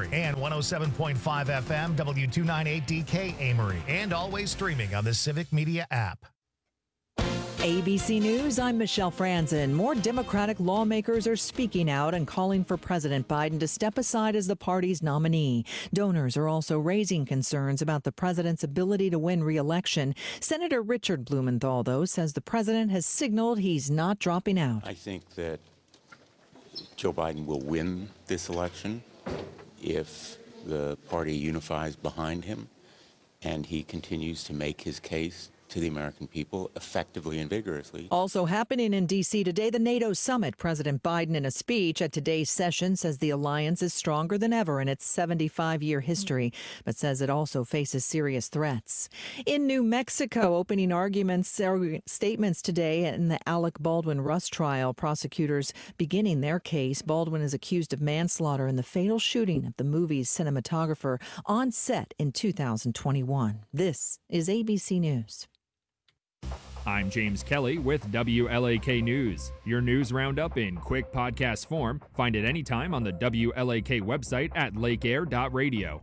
Amery and 107.5 FM W298DK Amery, and always streaming on the Civic Media app. ABC News, I'm Michelle Franzen. More Democratic lawmakers are speaking out and calling for President Biden to step aside as the party's nominee. Donors are also raising concerns about the president's ability to win re-election. Senator Richard Blumenthal, though, says the president has signaled he's not dropping out. I think that Joe Biden will win this election if the party unifies behind him and he continues to make his case to the American people effectively and vigorously. Also happening in D.C. today, the NATO summit. President Biden, in a speech at today's session, says the alliance is stronger than ever in its 75-year history, but says it also faces serious threats. In New Mexico, opening statements today in the Alec Baldwin Rust trial. Prosecutors beginning their case. Baldwin is accused of manslaughter in the fatal shooting of the movie's cinematographer on set in 2021. This is ABC News. I'm James Kelly with WLAK News. Your news roundup in quick podcast form. Find it anytime on the WLAK website at lakeair.radio.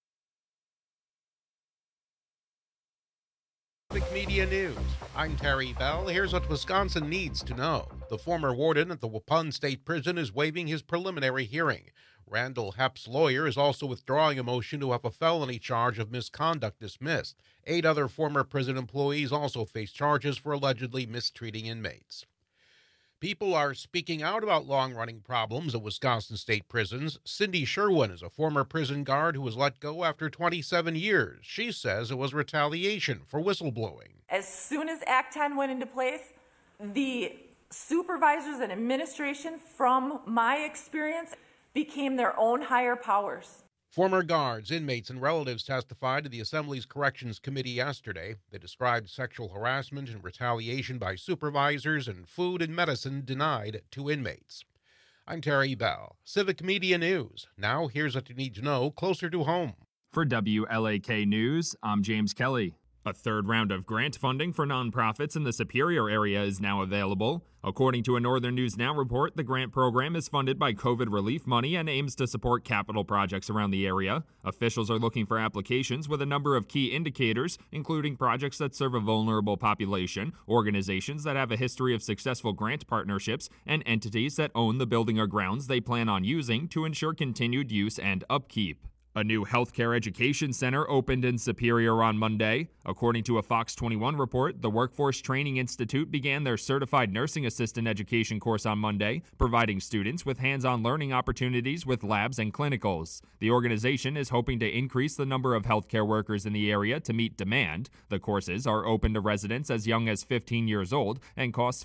Civic Media News. I'm Terry Bell. Here's what Wisconsin needs to know. The former warden at the Waupun State Prison is waiving his preliminary hearing. Randall Hepp's lawyer is also withdrawing a motion to have a felony charge of misconduct dismissed. 8 other former prison employees also face charges for allegedly mistreating inmates. People are speaking out about long-running problems at Wisconsin state prisons. Cindy Sherwin is a former prison guard who was let go after 27 years. She says it was retaliation for whistleblowing. As soon as Act 10 went into place, the supervisors and administration, from my experience, became their own higher powers. Former guards, inmates, and relatives testified to the Assembly's Corrections Committee yesterday. They described sexual harassment and retaliation by supervisors and food and medicine denied to inmates. I'm Terry Bell, Civic Media News. Now here's what you need to know closer to home. For WLAK News, I'm James Kelly. A third round of grant funding for nonprofits in the Superior area is now available. According to a Northern News Now report, the grant program is funded by COVID relief money and aims to support capital projects around the area. Officials are looking for applications with a number of key indicators, including projects that serve a vulnerable population, organizations that have a history of successful grant partnerships, and entities that own the building or grounds they plan on using to ensure continued use and upkeep. A new healthcare education center opened in Superior on Monday. According to a Fox 21 report, the Workforce Training Institute began their Certified Nursing Assistant education course on Monday, providing students with hands-on learning opportunities with labs and clinicals. The organization is hoping to increase the number of healthcare workers in the area to meet demand. The courses are open to residents as young as 15 years old and cost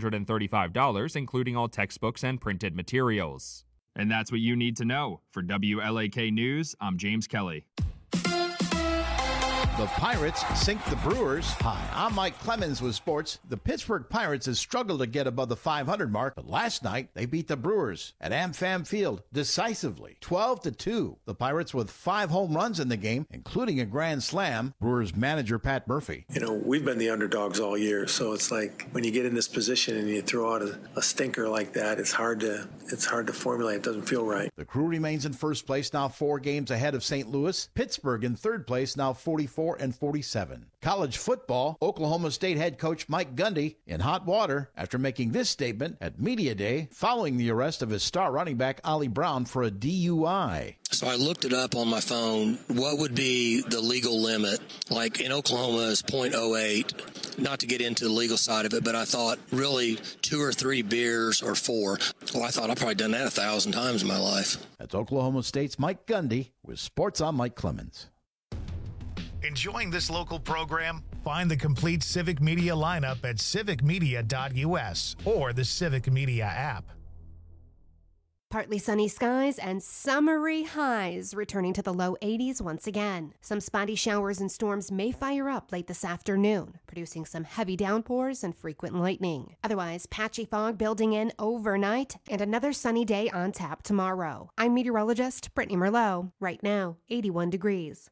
$535, including all textbooks and printed materials. And that's what you need to know. For WLAK News, I'm James Kelly. The Pirates sink the Brewers. Hi, I'm Mike Clemens with sports. The Pittsburgh Pirates have struggled to get above the 500 mark, but last night they beat the Brewers at AmFam Field decisively, 12-2. The Pirates with 5 home runs in the game, including a grand slam. Brewers manager Pat Murphy. You know, we've been the underdogs all year, so it's like when you get in this position and you throw out a stinker like that, it's hard to formulate. It doesn't feel right. The Crew remains in first place, now 4 games ahead of St. Louis. Pittsburgh in third place, now 44-47. College football, Oklahoma State head coach Mike Gundy in hot water after making this statement at Media Day following the arrest of his star running back Ollie Brown for a DUI. So I looked it up on my phone. What would be the legal limit? Like in Oklahoma is .08. Not to get into the legal side of it, but I thought really 2 or 3 beers or 4. Well, I thought I've probably done that 1,000 times in my life. That's Oklahoma State's Mike Gundy with Sports on Mike Clemens. Enjoying this local program? Find the complete Civic Media lineup at civicmedia.us or the Civic Media app. Partly sunny skies and summery highs returning to the low 80s once again. Some spotty showers and storms may fire up late this afternoon, producing some heavy downpours and frequent lightning. Otherwise, patchy fog building in overnight and another sunny day on tap tomorrow. I'm meteorologist Brittany Merlot. Right now, 81 degrees.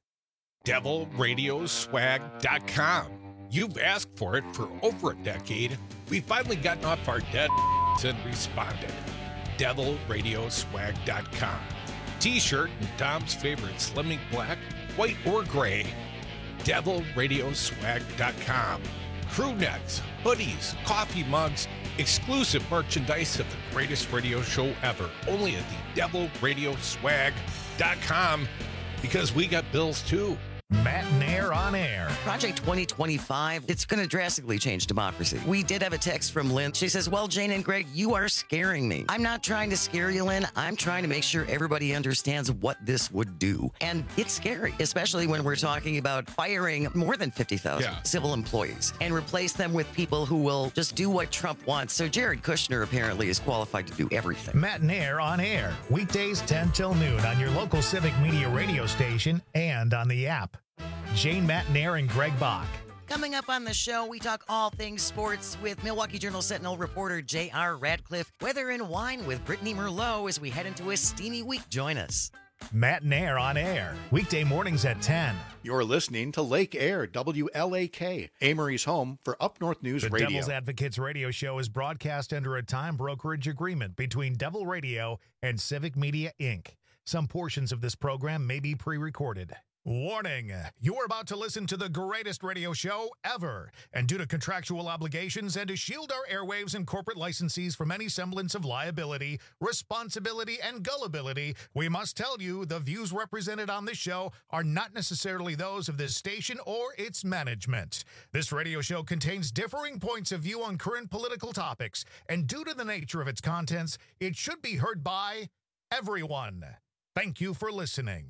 DevilRadioswag.com. You've asked for it for over a decade. We've finally gotten off our dead and responded. DevilRadioswag.com. T-shirt in Dom's favorite Slim Ink Black, white, or gray. DevilRadioswag.com. Crew necks, hoodies, coffee mugs, exclusive merchandise of the greatest radio show ever. Only at the DevilRadioswag.com, because we got bills too. Matt Nair on air. Project 2025, it's going to drastically change democracy. We did have a text from Lynn. She says, well, Jane and Greg, you are scaring me. I'm not trying to scare you, Lynn. I'm trying to make sure everybody understands what this would do. And it's scary, especially when we're talking about firing more than 50,000 civil employees and replace them with people who will just do what Trump wants. So Jared Kushner apparently is qualified to do everything. Matt Nair on air. Weekdays 10 till noon on your local Civic Media radio station and on the app. Jane, Matt Nair, and Greg Bach. Coming up on the show, we talk all things sports with Milwaukee Journal-Sentinel reporter J.R. Radcliffe. Weather and wine with Brittany Merlot as we head into a steamy week. Join us. Matt Nair on air. Weekday mornings at 10. You're listening to Lake Air, WLAK, Amory's home for Up North News Radio. The Devil's Advocates radio show is broadcast under a time brokerage agreement between Devil Radio and Civic Media, Inc. Some portions of this program may be pre-recorded. Warning, you are about to listen to the greatest radio show ever. And due to contractual obligations and to shield our airwaves and corporate licensees from any semblance of liability, responsibility, and gullibility, we must tell you the views represented on this show are not necessarily those of this station or its management. This radio show contains differing points of view on current political topics, and due to the nature of its contents, it should be heard by everyone. Thank you for listening.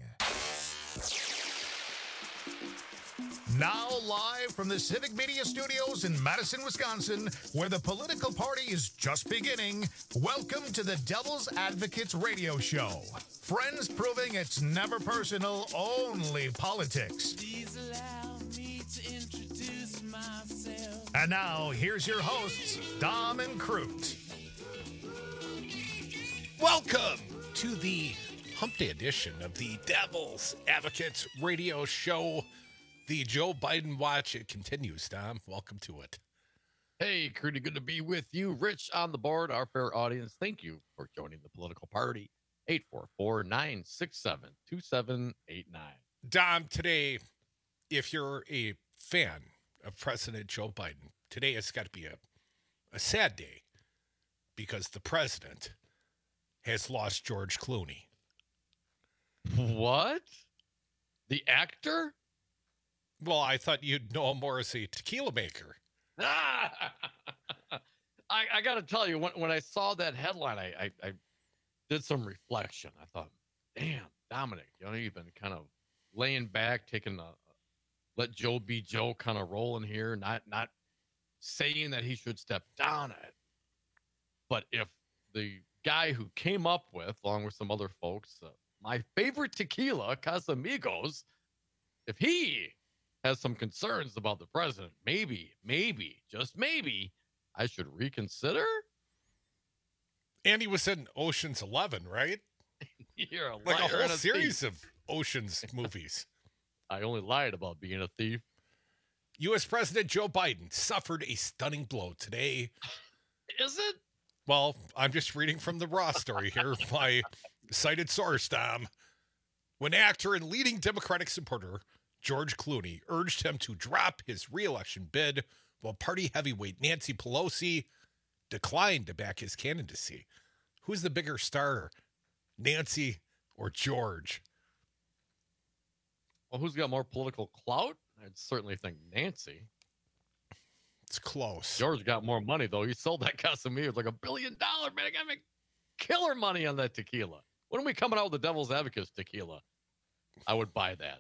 Now live from the Civic Media Studios in Madison, Wisconsin, where the political party is just beginning, welcome to the Devil's Advocates radio show. Friends proving it's never personal, only politics. Please allow me to introduce myself. And now, here's your hosts, Dom and Crute. Welcome to the Hump Day edition of the Devil's Advocates radio show. The Joe Biden watch, it continues, Dom. Welcome to it. Hey, Crudy, good to be with you. Rich on the board, our fair audience. Thank you for joining the political party. 844-967-2789. Dom, today, if you're a fan of President Joe Biden, today has got to be a sad day because the president has lost George Clooney. What? The actor? Well, I thought you'd know him more as a tequila maker. I got to tell you, when I saw that headline, I did some reflection. I thought, damn, Dominic, you've been kind of laying back, taking let Joe be Joe kind of rolling here, not saying that he should step down at it. But if the guy who came up with, along with some other folks, my favorite tequila, Casamigos, if he has some concerns about the president, maybe, just maybe, I should reconsider. And he was in Ocean's 11, right? You're a liar. Like a whole series of Ocean's movies. I only lied about being a thief. U.S. President Joe Biden suffered a stunning blow today. Is it? Well, I'm just reading from the Raw story here, my cited source, Tom. When actor and leading Democratic supporter George Clooney urged him to drop his re-election bid, while party heavyweight Nancy Pelosi declined to back his candidacy. Who's the bigger star, Nancy or George? Well, who's got more political clout? I'd certainly think Nancy. It's close. George got more money, though. He sold that Casamigos like $1 billion, man. I got to make killer money on that tequila. When are we coming out with the Devil's Advocates tequila? I would buy that.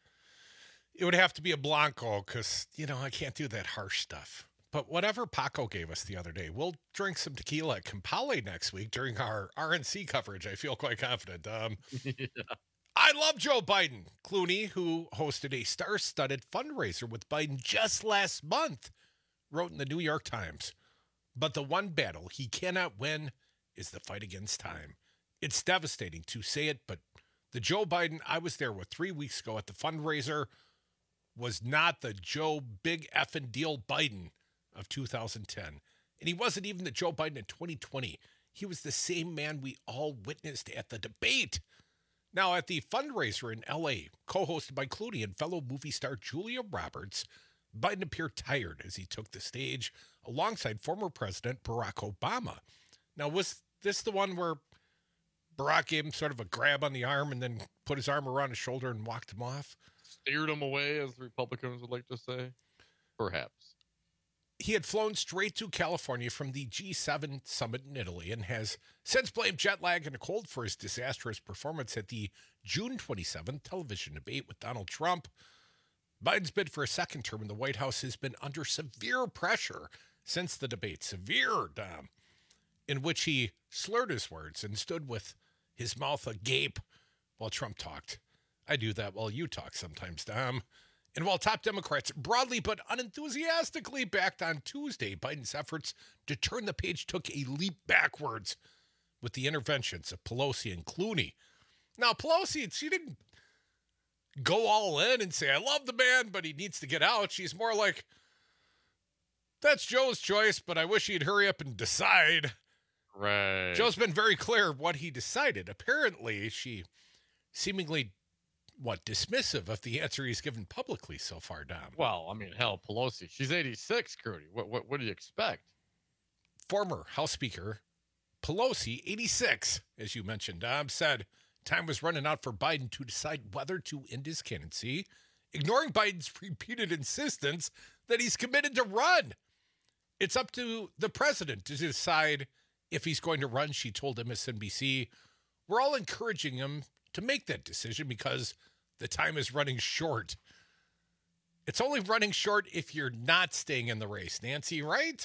It would have to be a Blanco because, I can't do that harsh stuff. But whatever Paco gave us the other day, we'll drink some tequila at Campale next week during our RNC coverage. I feel quite confident. Yeah. I love Joe Biden. Clooney, who hosted a star-studded fundraiser with Biden just last month, wrote in the New York Times, but the one battle he cannot win is the fight against time. It's devastating to say it, but the Joe Biden I was there with 3 weeks ago at the fundraiser was not the Joe Big Effin' Deal Biden of 2010. And he wasn't even the Joe Biden in 2020. He was the same man we all witnessed at the debate. Now, at the fundraiser in L.A., co-hosted by Clooney and fellow movie star Julia Roberts, Biden appeared tired as he took the stage alongside former President Barack Obama. Now, was this the one where Barack gave him sort of a grab on the arm and then put his arm around his shoulder and walked him off? Steered him away, as the Republicans would like to say. Perhaps. He had flown straight to California from the G7 summit in Italy and has since blamed jet lag and a cold for his disastrous performance at the June 27th television debate with Donald Trump. Biden's bid for a second term in the White House has been under severe pressure since the debate. Severe, Dom. In which he slurred his words and stood with his mouth agape while Trump talked. I do that while you talk sometimes, Dom. And while top Democrats broadly but unenthusiastically backed on Tuesday, Biden's efforts to turn the page took a leap backwards with the interventions of Pelosi and Clooney. Now, Pelosi, she didn't go all in and say, I love the man, but he needs to get out. She's more like, that's Joe's choice, but I wish he'd hurry up and decide. Right. Joe's been very clear what he decided. Apparently, she seemingly, dismissive of the answer he's given publicly so far, Dom. Well, I mean, hell, Pelosi, she's 86, Crudy. What do you expect? Former House Speaker Pelosi, 86, as you mentioned, Dom, said time was running out for Biden to decide whether to end his candidacy, ignoring Biden's repeated insistence that he's committed to run. It's up to the president to decide if he's going to run, she told MSNBC. We're all encouraging him to make that decision because the time is running short. It's only running short if you're not staying in the race, Nancy, right?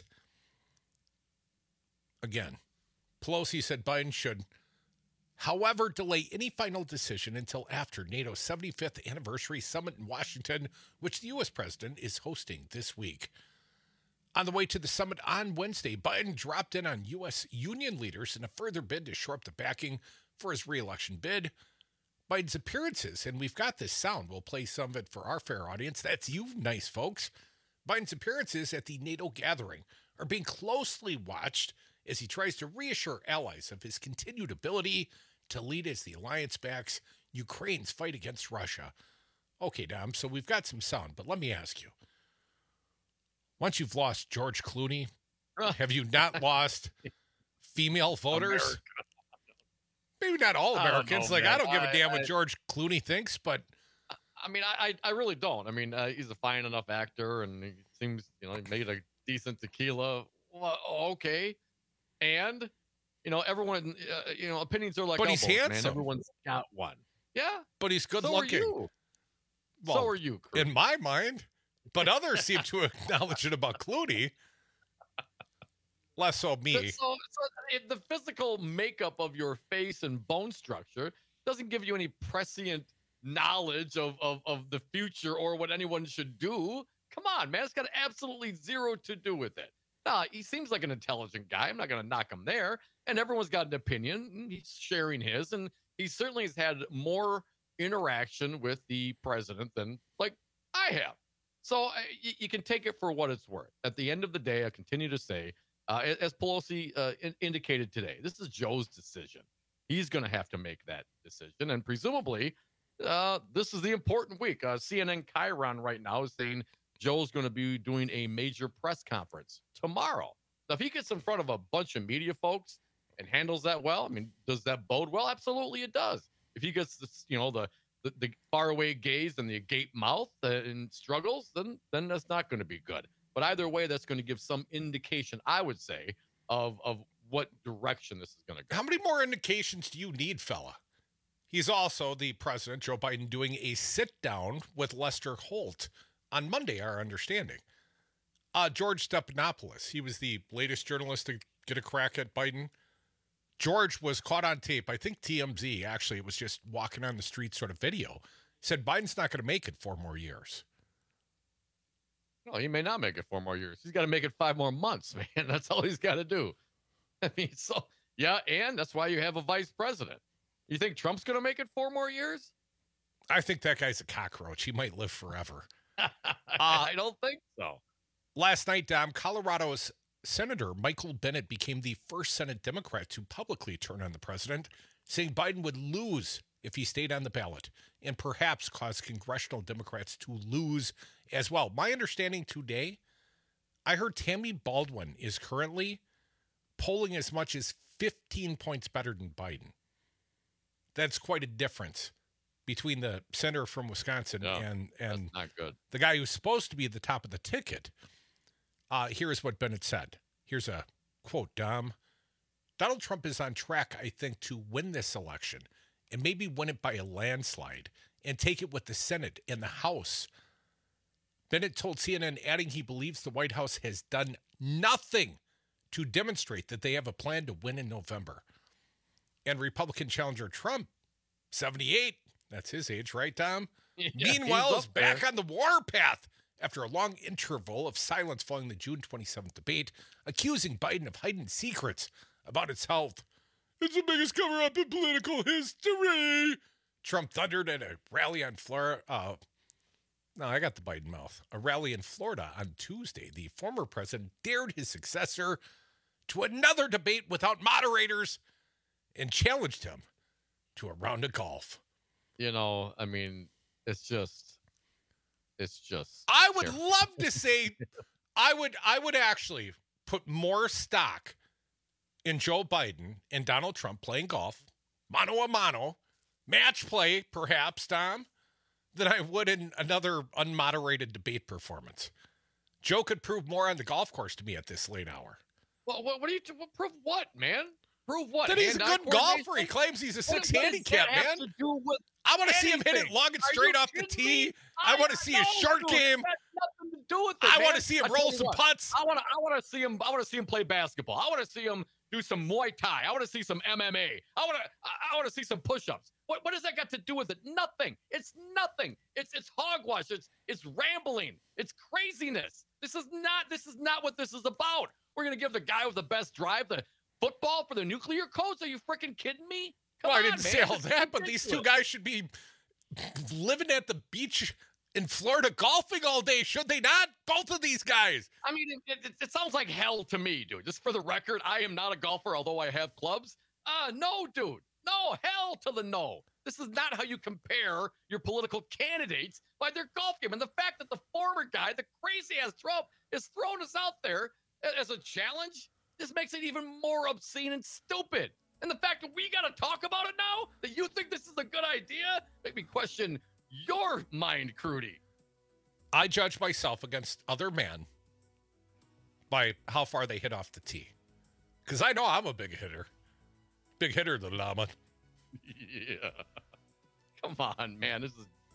Again, Pelosi said Biden should, however, delay any final decision until after NATO's 75th anniversary summit in Washington, which the U.S. president is hosting this week. On the way to the summit on Wednesday, Biden dropped in on U.S. union leaders in a further bid to shore up the backing for his re-election bid. Biden's appearances, and we've got this sound, we'll play some of it for our fair audience. That's you, nice folks. Biden's appearances at the NATO gathering are being closely watched as he tries to reassure allies of his continued ability to lead as the alliance backs Ukraine's fight against Russia. Okay, Dom, so we've got some sound, but let me ask you. Once you've lost George Clooney, have you not lost female voters? America. Maybe not all Americans. I don't give a damn what George Clooney thinks, but I mean, I really don't. I mean, he's a fine enough actor, and he seems, he made a decent tequila. Well, okay, and everyone, opinions are like. But he's handsome. Man. Everyone's got one. Yeah, but he's good so looking. Are you. Well, so are you, Chris. In my mind. But others seem to acknowledge it about Clooney. Less so me. So the physical makeup of your face and bone structure doesn't give you any prescient knowledge of the future or what anyone should do. Come on, man. It's got absolutely zero to do with it. Now, he seems like an intelligent guy. I'm not going to knock him there. And everyone's got an opinion. He's sharing his. And he certainly has had more interaction with the president than, I have. So you can take it for what it's worth. At the end of the day, I continue to say, as Pelosi indicated today, this is Joe's decision. He's going to have to make that decision. And presumably, this is the important week. CNN Chiron right now is saying Joe's going to be doing a major press conference tomorrow. Now, if he gets in front of a bunch of media folks and handles that well, I mean, does that bode well? Absolutely it does. If he gets this, the faraway gaze and the agape mouth and struggles, then that's not going to be good. But either way, that's going to give some indication, I would say, of what direction this is going to go. How many more indications do you need, fella? He's also, the president, Joe Biden, doing a sit-down with Lester Holt on Monday, our understanding. George Stephanopoulos, he was the latest journalist to get a crack at Biden. George was caught on tape. I think TMZ, actually, it was just walking on the street sort of video, said Biden's not going to make it 4 more years. No, he may not make it 4 more years. He's got to make it 5 more months, man. That's all he's got to do. I mean, so, yeah, and that's why you have a vice president. You think Trump's going to make it 4 more years? I think that guy's a cockroach. He might live forever. I don't think so. Last night, Dom, Colorado's Senator Michael Bennet became the first Senate Democrat to publicly turn on the president, saying Biden would lose if he stayed on the ballot and perhaps cause congressional Democrats to lose as well. My understanding today, I heard Tammy Baldwin is currently polling as much as 15 points better than Biden. That's quite a difference between the senator from Wisconsin and not good. The guy who's supposed to be at the top of the ticket. Here's what Bennett said. Here's a quote, Dom. Donald Trump is on track, I think, to win this election and maybe win it by a landslide and take it with the Senate and the House. Bennett told CNN, adding he believes the White House has done nothing to demonstrate that they have a plan to win in November. And Republican challenger Trump, 78, that's his age, right, Tom? Yeah, meanwhile, is back on the warpath after a long interval of silence following the June 27th debate, accusing Biden of hiding secrets about its health. It's the biggest cover-up in political history. Trump thundered at a rally on Florida. No, I got the Biden mouth. A rally in Florida on Tuesday. The former president dared his successor to another debate without moderators and challenged him to a round of golf. You know, I mean, it's just. I would love to say, I would actually put more stock in Joe Biden and Donald Trump playing golf, mano a mano, match play, perhaps, Tom, than I would in another unmoderated debate performance. Joe could prove more on the golf course to me at this late hour. Well, what do you prove? What, man? Prove what? That he's a good golfer. He claims he's a 6 handicap, man. I want to see him hit it long and straight off the tee. I want to see his short game. Nothing to do with it, I want to see him roll some putts. I want to see him. I want to see him play basketball. I want to see him do some Muay Thai. I want to see some MMA. I want to see some push-ups. What does that got to do with it? Nothing. It's nothing. It's hogwash. It's rambling. It's craziness. This is not what this is about. We're gonna give the guy with the best drive the football for the nuclear codes? Are you freaking kidding me? Come on, I didn't say all that, but ridiculous. these two guys should be living at the beach in Florida golfing all day, should they not? Both of these guys. I mean, it sounds like hell to me, dude. Just for the record, I am not a golfer, although I have clubs. No, dude. No, hell to the no. This is not how you compare your political candidates by their golf game. And the fact that the former guy, the crazy-ass Trump, is throwing us out there as a challenge, this makes it even more obscene and stupid. And the fact that we got to talk about it now, that you think this is a good idea, make me question your mind, Crudy. I judge myself against other men by how far they hit off the tee. Because I know I'm a big hitter. Big hitter, the llama. Yeah. Come on, man.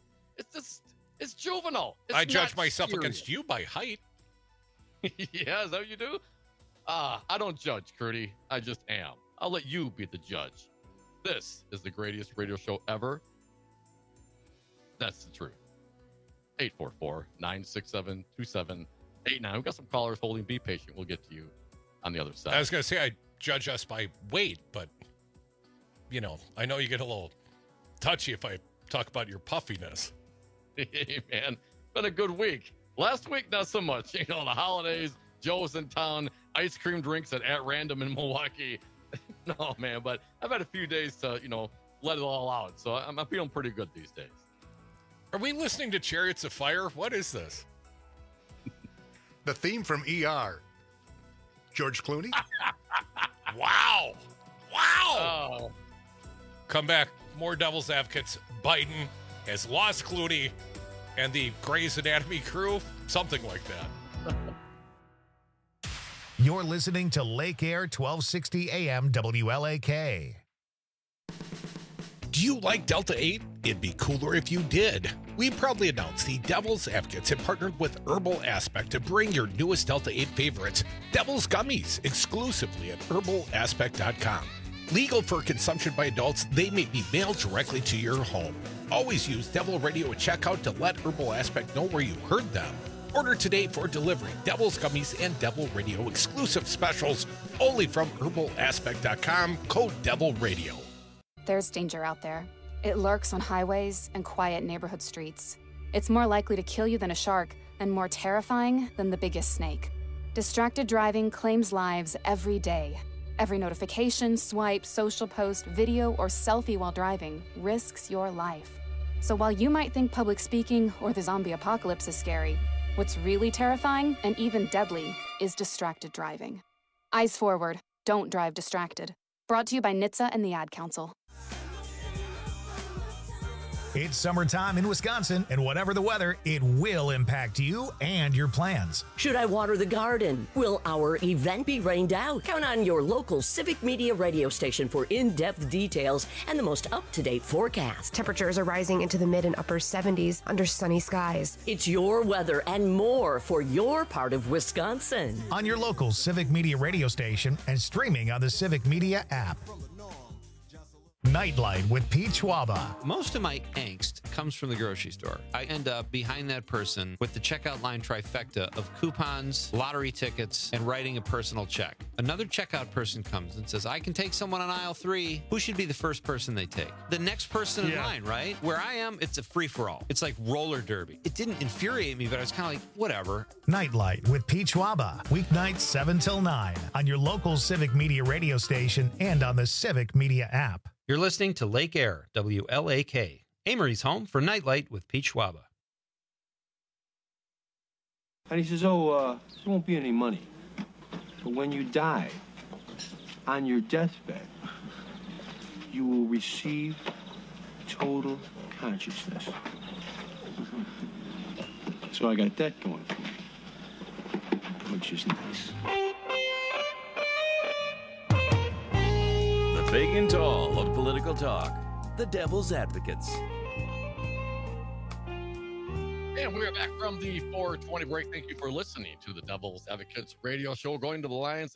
It's juvenile. I judge myself against you by height. Yeah, is that what you do? I don't judge, Crudy. I just am. I'll let you be the judge. This is the greatest radio show ever. That's the truth. 844-967-2789. We've got some callers holding. Be patient. We'll get to you on the other side. I was going to say I judge us by weight, but, you know, I know you get a little touchy if I talk about your puffiness. Hey, man. Been a good week. Last week, not so much. You know, the holidays, Joe was in town, ice cream drinks at random in Milwaukee. No, man, but I've had a few days to, let it all out. So I'm feeling pretty good these days. Are we listening to Chariots of Fire? What is this? The theme from ER. George Clooney? Wow. Wow. Come back. More Devil's Advocates. Biden has lost Clooney and the Grey's Anatomy crew. Something like that. You're listening to Lake Air 1260 AM WLAK. Do you like Delta 8? It'd be cooler if you did. We proudly announce the Devil's Advocates have partnered with Herbal Aspect to bring your newest Delta 8 favorites, Devil's Gummies, exclusively at herbalaspect.com. Legal for consumption by adults, they may be mailed directly to your home. Always use Devil Radio at checkout to let Herbal Aspect know where you heard them. Order today for delivery. Devil's Gummies and Devil Radio exclusive specials only from herbalaspect.com. Code Devil Radio. There's danger out there. It lurks on highways and quiet neighborhood streets. It's more likely to kill you than a shark and more terrifying than the biggest snake. Distracted driving claims lives every day. Every notification, swipe, social post, video, or selfie while driving risks your life. So while you might think public speaking or the zombie apocalypse is scary, what's really terrifying and even deadly is distracted driving. Eyes forward. Don't drive distracted. Brought to you by NHTSA and the Ad Council. It's summertime in Wisconsin, and whatever the weather, it will impact you and your plans. Should I water the garden? Will our event be rained out? Count on your local Civic Media radio station for in-depth details and the most up-to-date forecast. Temperatures are rising into the mid and upper 70s under sunny skies. It's your weather and more for your part of Wisconsin. On your local Civic Media radio station and streaming on the Civic Media app. Nightlight with Pete Schwaba. Most of my angst comes from the grocery store. I end up behind that person with the checkout line trifecta of coupons, lottery tickets, and writing a personal check. Another checkout person comes and says, I can take someone on aisle 3. Who should be the first person they take? The next person in line, right? Where I am, it's a free-for-all. It's like roller derby. It didn't infuriate me, but I was kind of like, whatever. Nightlight with Pete Schwaba. Weeknights 7 till 9 on your local Civic Media radio station and on the Civic Media app. You're listening to Lake Air, WLAK, Amory's home for Nightlight with Pete Schwaba. And he says, there won't be any money. But when you die, on your deathbed, you will receive total consciousness. So I got that going for me, which is nice. Big and tall of political talk, the Devil's Advocates. And we're back from the 420 break. Thank you for listening to the Devil's Advocates radio show. Going to the lines,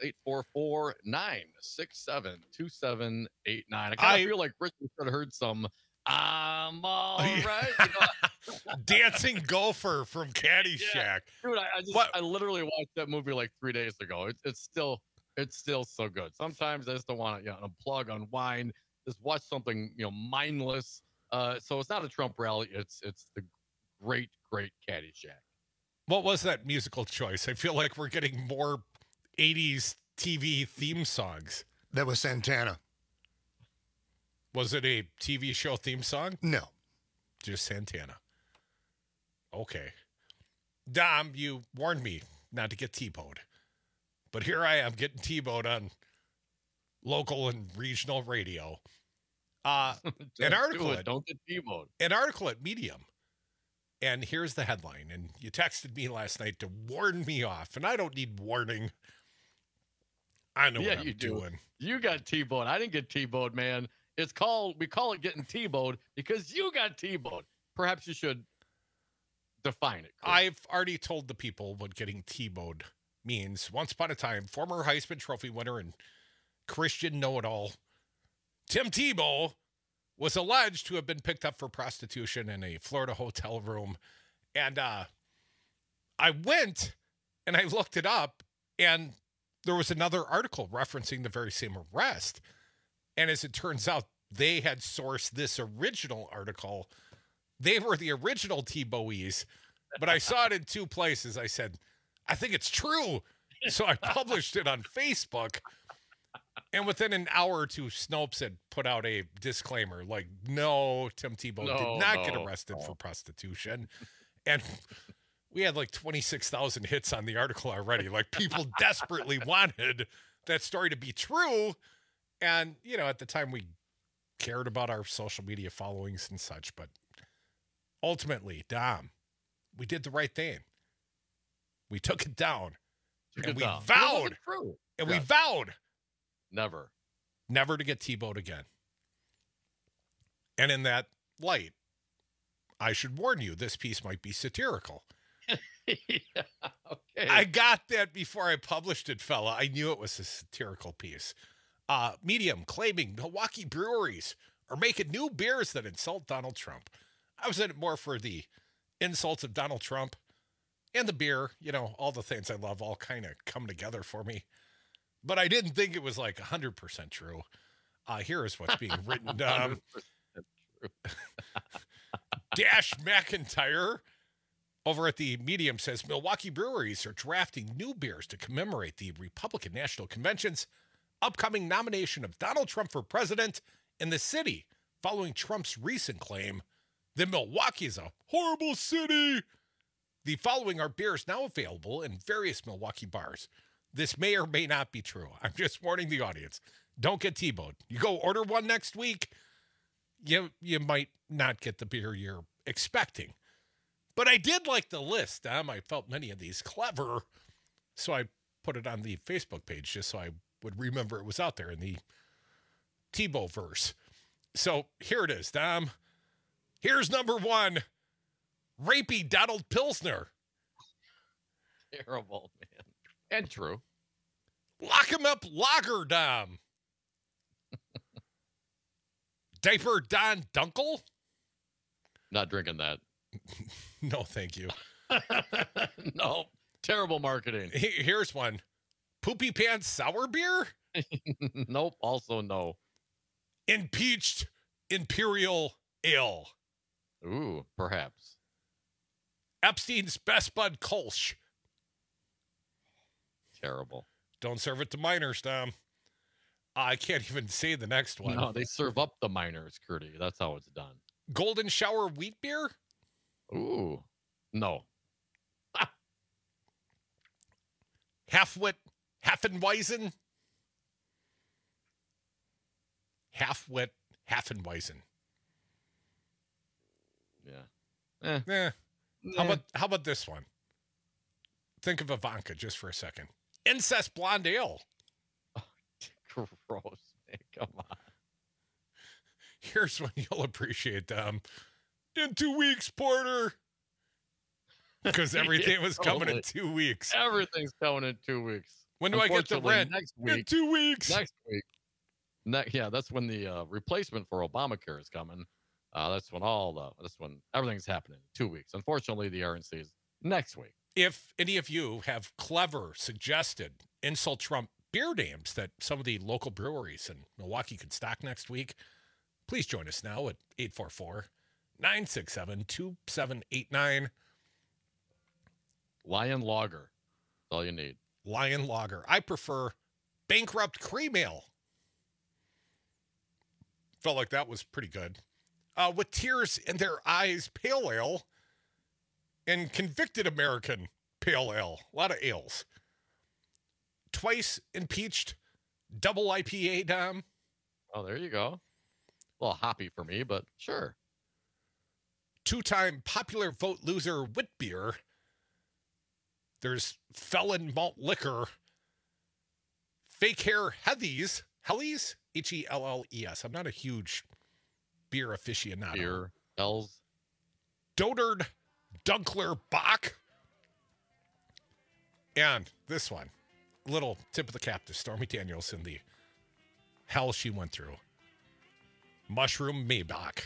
844-967-2789. I kind of feel like Richard should have heard some, I'm all right. You know? Dancing Gopher from Caddyshack. Yeah. Dude, I literally watched that movie like 3 days ago. It's still so good. Sometimes I just don't want to, unplug, unwind, just watch something, mindless. So it's not a Trump rally. It's the great Caddyshack. What was that musical choice? I feel like we're getting more 80s TV theme songs. That was Santana. Was it a TV show theme song? No. Just Santana. Okay. Dom, you warned me not to get T-Bowed. But here I am getting T-Bowed on local and regional radio. An article don't get T-Bowed. An article at Medium. And here's the headline. And you texted me last night to warn me off. And I don't need warning. I know what I'm doing. You got T-Bowed. I didn't get T-Bowed, man. We call it getting T-Bowed because you got T-Bowed. Perhaps you should define it, Chris. I've already told the people what getting T-Bowed means. Once upon a time, former Heisman Trophy winner and Christian know-it-all Tim Tebow was alleged to have been picked up for prostitution in a Florida hotel room. And I went and I looked it up, and there was another article referencing the very same arrest. And as it turns out, they had sourced this original article. They were the original Tebowies, but I saw it in 2 places. I said, I think it's true. So I published it on Facebook. And within an hour or two, Snopes had put out a disclaimer like, no, Tim Tebow did not get arrested for prostitution. And we had like 26,000 hits on the article already. Like, people desperately wanted that story to be true. And, at the time we cared about our social media followings and such. But ultimately, Dom, we did the right thing. We took it down. And we vowed. And we vowed. Never to get T-Bowed again. And in that light, I should warn you, this piece might be satirical. Yeah, okay. I got that before I published it, fella. I knew it was a satirical piece. Medium claiming Milwaukee breweries are making new beers that insult Donald Trump. I was in it more for the insults of Donald Trump and the beer. All the things I love all kind of come together for me. But I didn't think it was like 100% true. Here is what's being written. Dash McIntyre over at the Medium says Milwaukee breweries are drafting new beers to commemorate the Republican National Convention's upcoming nomination of Donald Trump for president in the city following Trump's recent claim that Milwaukee is a horrible city. The following are beers now available in various Milwaukee bars. This may or may not be true. I'm just warning the audience. Don't get T-boned. You go order one next week, you might not get the beer you're expecting. But I did like the list. I felt many of these clever, so I put it on the Facebook page just so I would remember it was out there in the Tebow verse. So here it is, Dom. Here's number 1, Rapey Donald Pilsner. Terrible, man. And true. Lock him up lager, Dom. Diaper Don Dunkel? Not drinking that. No, thank you. No. Terrible marketing. Here's one. Poopy Pants Sour Beer? Nope. Also no. Impeached Imperial Ale. Ooh, perhaps. Epstein's Best Bud Kolsch. Terrible. Don't serve it to minors, Tom. I can't even say the next one. No, they serve up the minors, Curdy. That's how it's done. Golden Shower Wheat Beer? Ooh, no. Halfwit Halfenweisen? Halfwit Halfenweisen. Yeah. How about this one? Think of Ivanka just for a second. Incest Blonde Ale. Gross, man. Come on. Here's one you'll appreciate, Dom. In 2 weeks, Porter. Because everything was coming in 2 weeks. Everything's coming in 2 weeks. When do I get the rent? Next week. In 2 weeks. Next week. Yeah, that's when the replacement for Obamacare is coming. That's when everything's happening in 2 weeks. Unfortunately, the RNC is next week. If any of you have clever suggested insult Trump beer names that some of the local breweries in Milwaukee could stock next week, please join us now at 844-967-2789. Lion Lager. That's all you need. Lion Lager. I prefer Bankrupt Cream Ale. Felt like that was pretty good. With Tears in Their Eyes Pale Ale and Convicted American Pale Ale. A lot of ales. Twice Impeached Double IPA, Dom. Oh, there you go. A little hoppy for me, but sure. 2-time popular vote loser wit beer. There's Felon Malt Liquor. Fake Hair Heathies. Hellies? Helles. I'm not a huge beer aficionado. Beer. L's. Dotard Dunkler Bach. And this one. Little tip of the cap to Stormy Daniels and the hell she went through. Mushroom Maybach.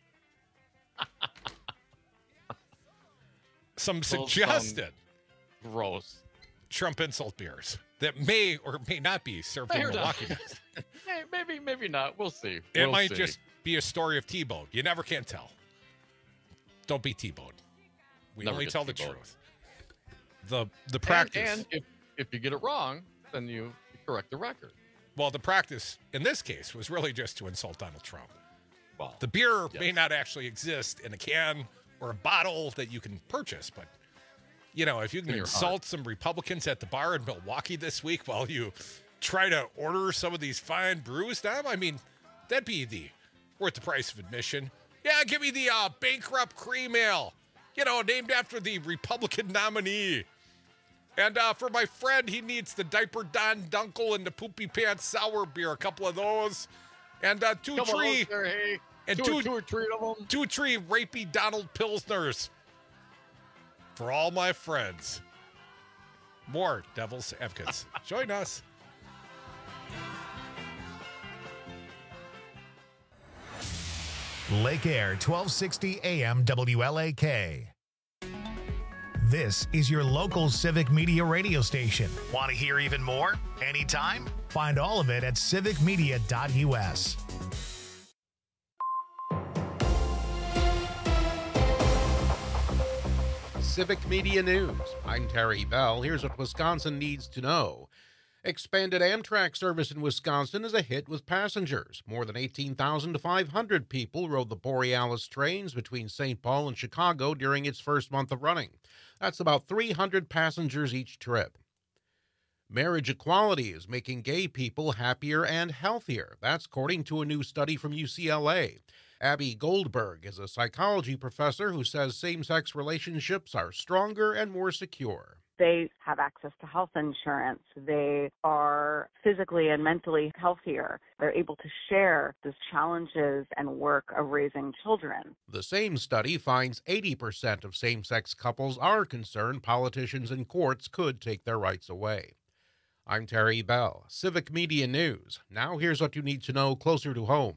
Some suggested gross Trump insult beers that may or may not be served in Milwaukee. Maybe not. We'll see. It might just be a story of T-Bone. You never can tell. Don't be T-Bone. We Never only get tell the T-boned. truth. The practice. And if you get it wrong, then you correct the record. Well, the practice in this case was really just to insult Donald Trump. Well, the beer may not actually exist in a can or a bottle that you can purchase, but if you can insult some Republicans at the bar in Milwaukee this week while you try to order some of these fine brews, Dom, I mean, that'd be worth the price of admission. Yeah, give me the Bankrupt Cream Ale, named after the Republican nominee. And for my friend, he needs the Diaper Don Dunkel and the Poopy Pants Sour Beer, a couple of those. And two or three of them. 2-3 Rapey Donald Pilsners. For all my friends. More Devil's Advocates. Join us. Lake Air, 1260 AM WLAK. This is your local civic media radio station. Want to hear even more? Anytime? Find all of it at civicmedia.us. Civic Media News. I'm Terry Bell. Here's what Wisconsin needs to know. Expanded Amtrak service in Wisconsin is a hit with passengers. More than 18,500 people rode the Borealis trains between St. Paul and Chicago during its first month of running. That's about 300 passengers each trip. Marriage equality is making gay people happier and healthier. That's according to a new study from UCLA. Abby Goldberg is a psychology professor who says same-sex relationships are stronger and more secure. They have access to health insurance. They are physically and mentally healthier. They're able to share the challenges and work of raising children. The same study finds 80% of same-sex couples are concerned politicians and courts could take their rights away. I'm Terry Bell, Civic Media News. Now here's what you need to know closer to home.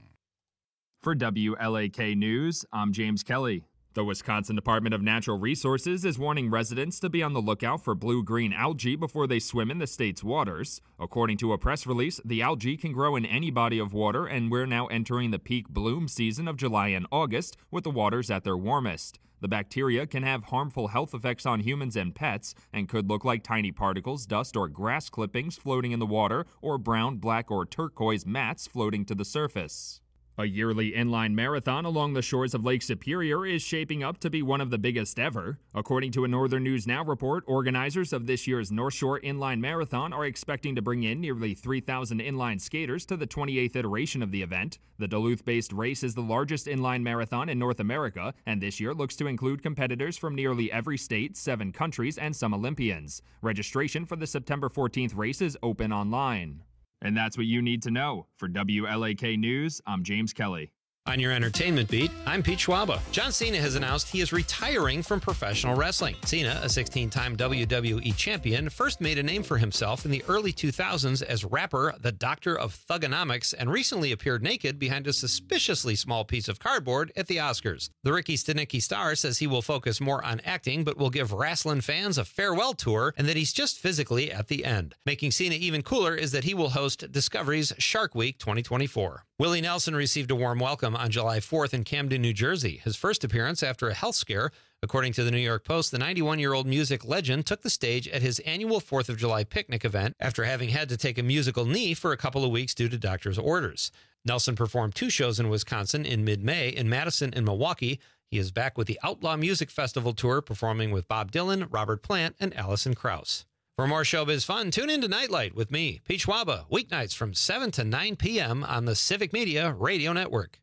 For WLAK News, I'm James Kelly. The Wisconsin Department of Natural Resources is warning residents to be on the lookout for blue-green algae before they swim in the state's waters. According to a press release, the algae can grow in any body of water, and we're now entering the peak bloom season of July and August, with the waters at their warmest. The bacteria can have harmful health effects on humans and pets and could look like tiny particles, dust, or grass clippings floating in the water, or brown, black, or turquoise mats floating to the surface. A yearly inline marathon along the shores of Lake Superior is shaping up to be one of the biggest ever. According to a Northern News Now report, organizers of this year's North Shore Inline Marathon are expecting to bring in nearly 3,000 inline skaters to the 28th iteration of the event. The Duluth-based race is the largest inline marathon in North America, and this year looks to include competitors from nearly every state, 7 countries, and some Olympians. Registration for the September 14th race is open online. And that's what you need to know. For WLAK News, I'm James Kelly. On your entertainment beat, I'm Pete Schwaba. John Cena has announced he is retiring from professional wrestling. Cena, a 16-time WWE champion, first made a name for himself in the early 2000s as rapper The Doctor of Thugonomics and recently appeared naked behind a suspiciously small piece of cardboard at the Oscars. The Ricky Stenicki star says he will focus more on acting but will give wrestling fans a farewell tour and that he's just physically at the end. Making Cena even cooler is that he will host Discovery's Shark Week 2024. Willie Nelson received a warm welcome on July 4th in Camden, New Jersey, his first appearance after a health scare. According to the New York Post, the 91-year-old music legend took the stage at his annual 4th of July picnic event after having had to take a musical knee for a couple of weeks due to doctor's orders. Nelson performed 2 shows in Wisconsin in mid-May in Madison and Milwaukee. He is back with the Outlaw Music Festival tour, performing with Bob Dylan, Robert Plant, and Alison Krauss. For more showbiz fun, tune in to Nightlight with me, Pete Schwaba, weeknights from 7 to 9 p.m. on the Civic Media Radio Network.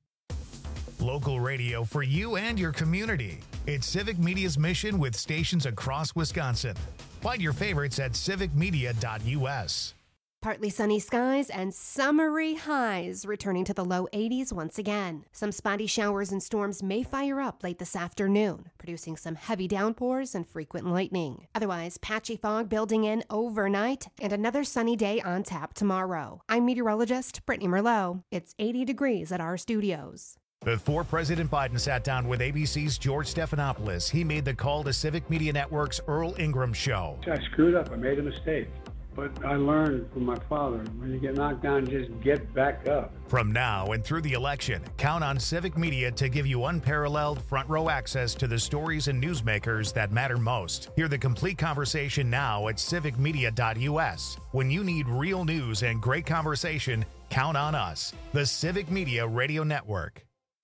Local radio for you and your community. It's Civic Media's mission with stations across Wisconsin. Find your favorites at civicmedia.us. Partly sunny skies and summery highs returning to the low 80s once again. Some spotty showers and storms may fire up late this afternoon, producing some heavy downpours and frequent lightning. Otherwise, patchy fog building in overnight and another sunny day on tap tomorrow. I'm meteorologist Brittany Merlot. It's 80 degrees at our studios. Before President Biden sat down with ABC's George Stephanopoulos, he made the call to Civic Media Network's Earl Ingram Show. I screwed up. I made a mistake. But I learned from my father, when you get knocked down, just get back up. From now and through the election, count on Civic Media to give you unparalleled front row access to the stories and newsmakers that matter most. Hear the complete conversation now at civicmedia.us. When you need real news and great conversation, count on us, the Civic Media Radio Network.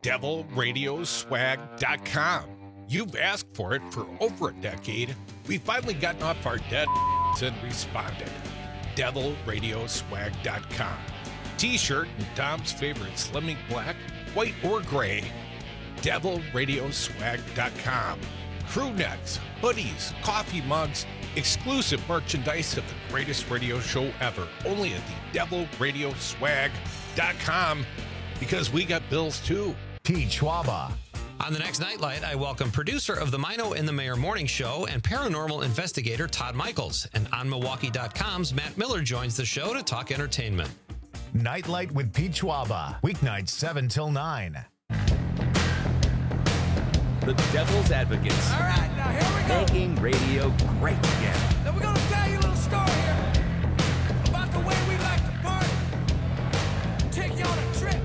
DevilRadioswag.com. You've asked for it for over a decade. We've finally gotten off our dead and responded. DevilRadioswag.com. T-shirt and Tom's favorite Slimming Black, white or gray. DevilRadioswag.com. Crew necks, hoodies, coffee mugs, exclusive merchandise of the greatest radio show ever. Only at the DevilRadioswag.com, because we got bills too. Pete Schwaba. On the next Nightlight, I welcome producer of the Mino and the Mayor Morning Show and paranormal investigator Todd Michaels. And on Milwaukee.com's Matt Miller joins the show to talk entertainment. Nightlight with Pete Schwaba, weeknights 7 till 9. The Devil's Advocates. All right, now here we go. Making radio great again. Now we're going to tell you a little story here about the way we like to party. Take you on a trip.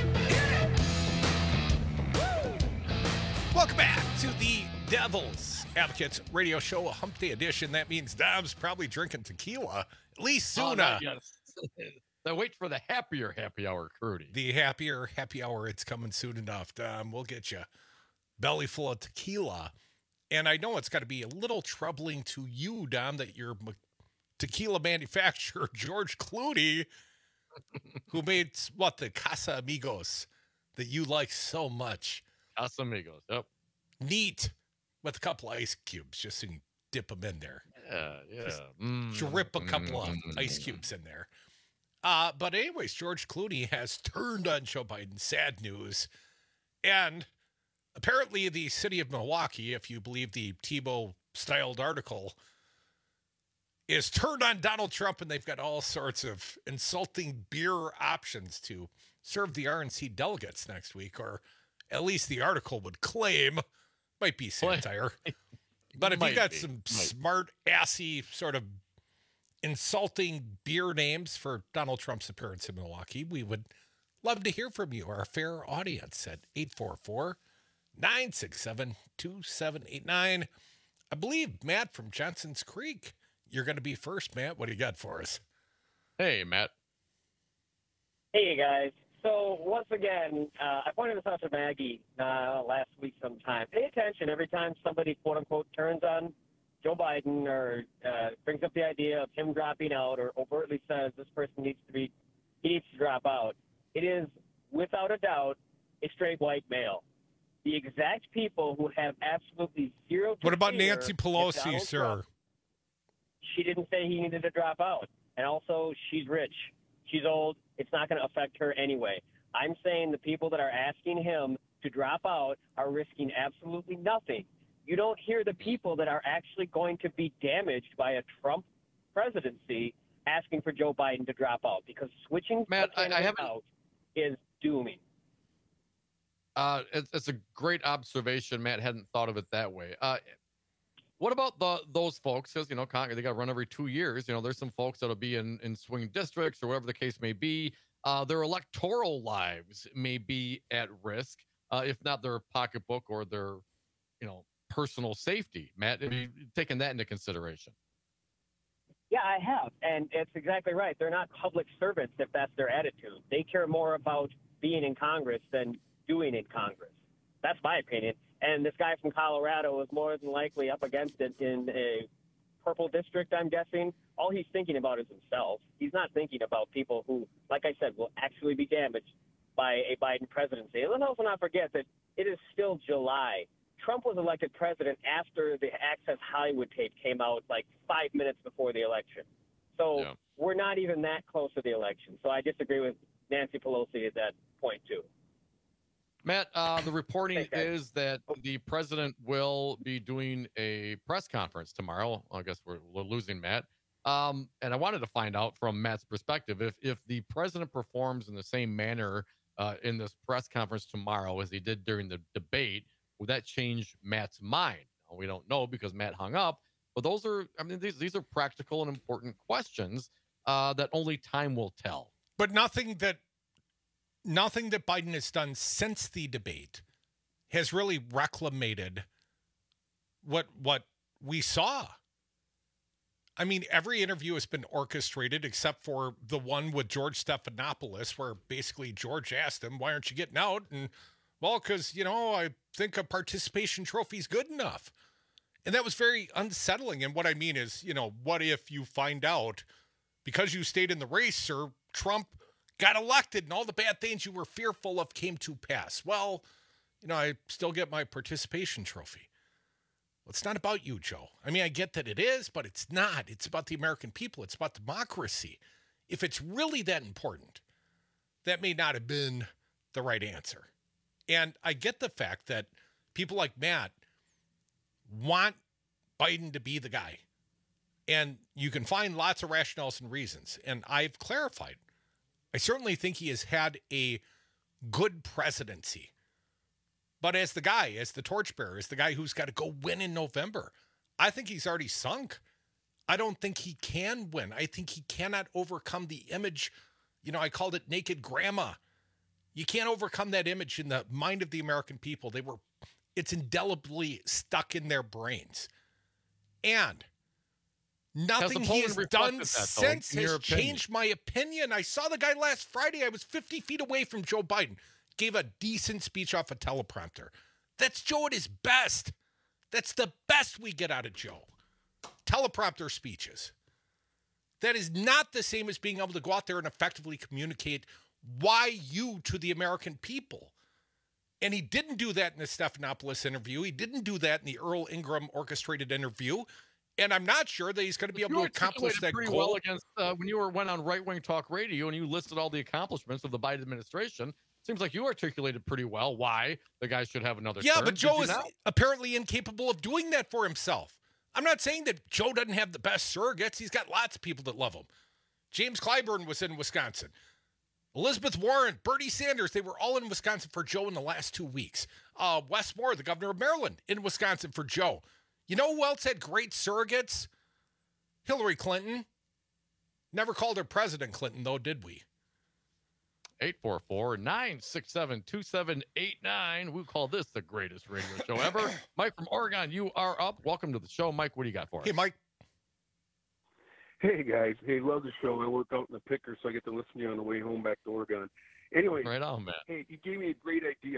Welcome back to the Devil's Advocates Radio Show, a hump day edition. That means Dom's probably drinking tequila, at least soon. Then wait for the happier happy hour, Crudy. The happier happy hour, it's coming soon enough. Dom, we'll get you belly full of tequila. And I know it's got to be a little troubling to you, Dom, that your tequila manufacturer, George Clooney, who made, the Casamigos that you like so much. Casamigos, yep. Neat. With a couple of ice cubes, just so you can dip them in there. Yeah. Just drip a couple of ice cubes in there. But anyways, George Clooney has turned on Joe Biden. Sad news. And apparently the city of Milwaukee, if you believe the Tebow-styled article, is turned on Donald Trump, and they've got all sorts of insulting beer options to serve the RNC delegates next week, or at least the article would claim. Might be satire. But if you got some smart, assy, sort of insulting beer names for Donald Trump's appearance in Milwaukee, we would love to hear from you, our fair audience, at 844-967-2789. I believe, Matt from Johnson's Creek, you're going to be first, Matt. What do you got for us? Hey, Matt. Hey, guys. So, once again, I pointed this out to Maggie last week sometime. Pay attention every time somebody, quote-unquote, turns on Joe Biden or brings up the idea of him dropping out or overtly says this person needs to drop out. It is, without a doubt, a straight white male. The exact people who have absolutely zero. What about Nancy Pelosi, sir? Trump, she didn't say he needed to drop out. And also, she's rich. She's old. It's not going to affect her anyway. I'm saying the people that are asking him to drop out are risking absolutely nothing. You don't hear the people that are actually going to be damaged by a Trump presidency asking for Joe Biden to drop out, because switching Matt, I haven't out is dooming. It's a great observation. Matt hadn't thought of it that way. What about those folks? Because, they got to run every 2 years. There's some folks that'll be in swing districts or whatever the case may be. Their electoral lives may be at risk, if not their pocketbook or their, personal safety. Matt, have you taken that into consideration? Yeah, I have. And it's exactly right. They're not public servants if that's their attitude. They care more about being in Congress than doing in Congress. That's my opinion. And this guy from Colorado is more than likely up against it in a purple district, I'm guessing. All he's thinking about is himself. He's not thinking about people who, like I said, will actually be damaged by a Biden presidency. And let's also not forget that it is still July. Trump was elected president after the Access Hollywood tape came out like 5 minutes before the election. So we're not even that close to the election. So I disagree with Nancy Pelosi at that point, too. Matt, the reporting is that the president will be doing a press conference tomorrow. I guess we're losing Matt. And I wanted to find out from Matt's perspective, if the president performs in the same manner in this press conference tomorrow as he did during the debate, would that change Matt's mind? We don't know because Matt hung up. But those are, these are practical and important questions that only time will tell. But nothing that Biden has done since the debate has really reclamated what we saw. Every interview has been orchestrated except for the one with George Stephanopoulos, where basically George asked him, why aren't you getting out? And, well, because, I think a participation trophy is good enough. And that was very unsettling. And what I mean is, what if you find out because you stayed in the race, sir, Trump got elected and all the bad things you were fearful of came to pass? Well, I still get my participation trophy. Well, it's not about you, Joe. I get that it is, but it's not. It's about the American people. It's about democracy. If it's really that important, that may not have been the right answer. And I get the fact that people like Matt want Biden to be the guy. And you can find lots of rationales and reasons. And I've clarified. I certainly think he has had a good presidency. But as the guy, as the torchbearer, as the guy who's got to go win in November, I think he's already sunk. I don't think he can win. I think he cannot overcome the image. I called it naked grandma. You can't overcome that image in the mind of the American people. They were It's indelibly stuck in their brains. And nothing he has done since has changed my opinion. I saw the guy last Friday. I was 50 feet away from Joe Biden. Gave a decent speech off a teleprompter. That's Joe at his best. That's the best we get out of Joe. Teleprompter speeches. That is not the same as being able to go out there and effectively communicate why you to the American people. And he didn't do that in the Stephanopoulos interview. He didn't do that in the Earl Ingram orchestrated interview. And I'm not sure that he's going to be able to accomplish that goal. Well against, when you went on Right Wing Talk Radio and you listed all the accomplishments of the Biden administration, seems like you articulated pretty well why the guy should have another term. But Joe is apparently incapable of doing that for himself. I'm not saying that Joe doesn't have the best surrogates. He's got lots of people that love him. James Clyburn was in Wisconsin. Elizabeth Warren, Bernie Sanders, they were all in Wisconsin for Joe in the last 2 weeks. Wes Moore, the governor of Maryland, in Wisconsin for Joe. You know who else had great surrogates? Hillary Clinton. Never called her President Clinton, though, did we? 844-967-2789. We call this the greatest radio show ever. Mike from Oregon, you are up. Welcome to the show. Mike, what do you got for us? Hey, Mike. Hey, guys. Hey, love the show. I work out in the picker, so I get to listen to you on the way home back to Oregon. Anyway. Right on, man. Hey, you gave me a great idea.